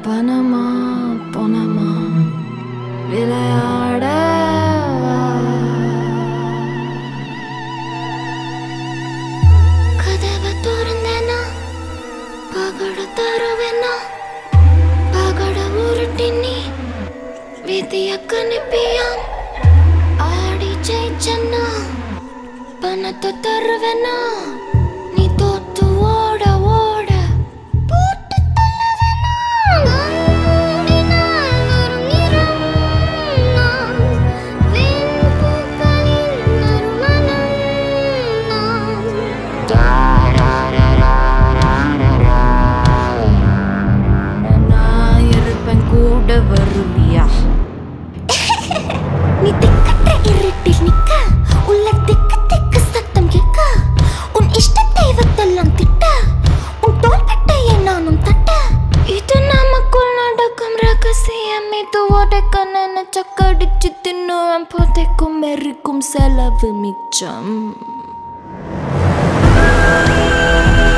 பணமா பொணமா விளையாட கதவை திறந்தேனா பகட தருவேனா பகட உருட்டி நீ விதிய கணிப்பியா ஆடி ஜெயிச்சனா பணத்தை தருவேனா நீ தோத்து ஓட ஓட போட்டு தள்ளுவேனா ஓடினால் வரும் நிறம் நான் வெண்பூக்களின் நறுமணம் நான் இருப்பேன் கூட வருவியா நீ திக்கற்ற இருட்டில் நிற்க உள்ள திக்கு திக்கு சத்தம் கேட்க உன் இஷ்ட தெய்வத்தெல்லாம் திட்ட உன் தோள்பட்டையை நானும் தட்ட இது நமக்குள் நடக்கும் ரகசியம் இது உடைக்க நினைச்ச கடிச்சு தின்னுவேன் புதைக்கும் எரிக்கும் செலவு மிச்சம்